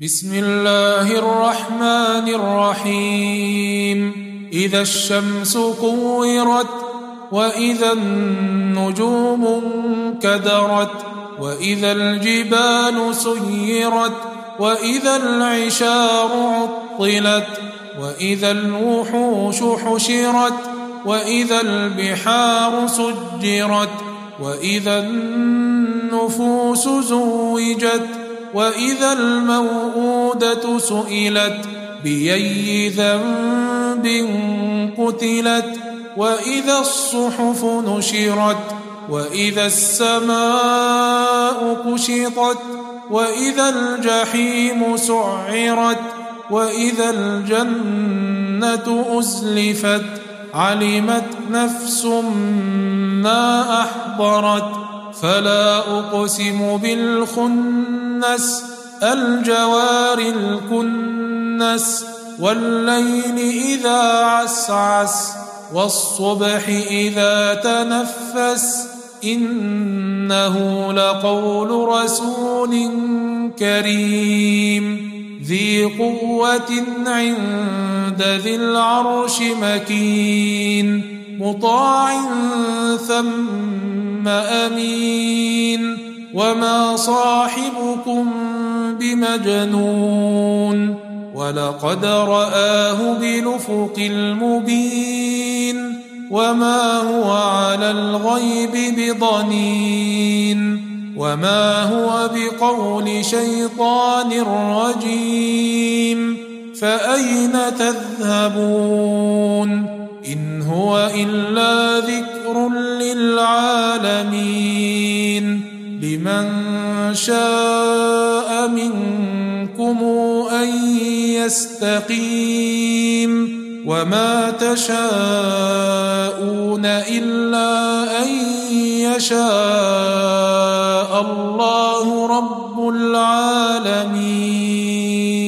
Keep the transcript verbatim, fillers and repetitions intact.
بسم الله الرحمن الرحيم إذا الشمس كورت وإذا النجوم انكدرت وإذا الجبال سيرت وإذا العشار عطلت وإذا الوحوش حشرت وإذا البحار سجرت وإذا النفوس زوجت وإذا الموءودة سئلت بأي ذنب قتلت وإذا الصحف نشرت وإذا السماء كشطت وإذا الجحيم سعرت وإذا الجنة أزلفت علمت نفس ما أحضرت فلا أقسم بالخنس الجوار الكنس والليل إذا عسعس والصبح إذا تنفس إنه لقول رسول كريم ذي قوة عند ذي العرش مكين مطاع ثم أمين وما صاحبكم بمجنون ولقد رآه بالأفق المبين وما هو على الغيب بضنين وما هو بقول شيطان رجيم فأين تذهبون إن هو إلا ذكر للعالمين لمن شاء منكم أن يستقيم وما تشاءون إلا أن يشاء الله رب العالمين.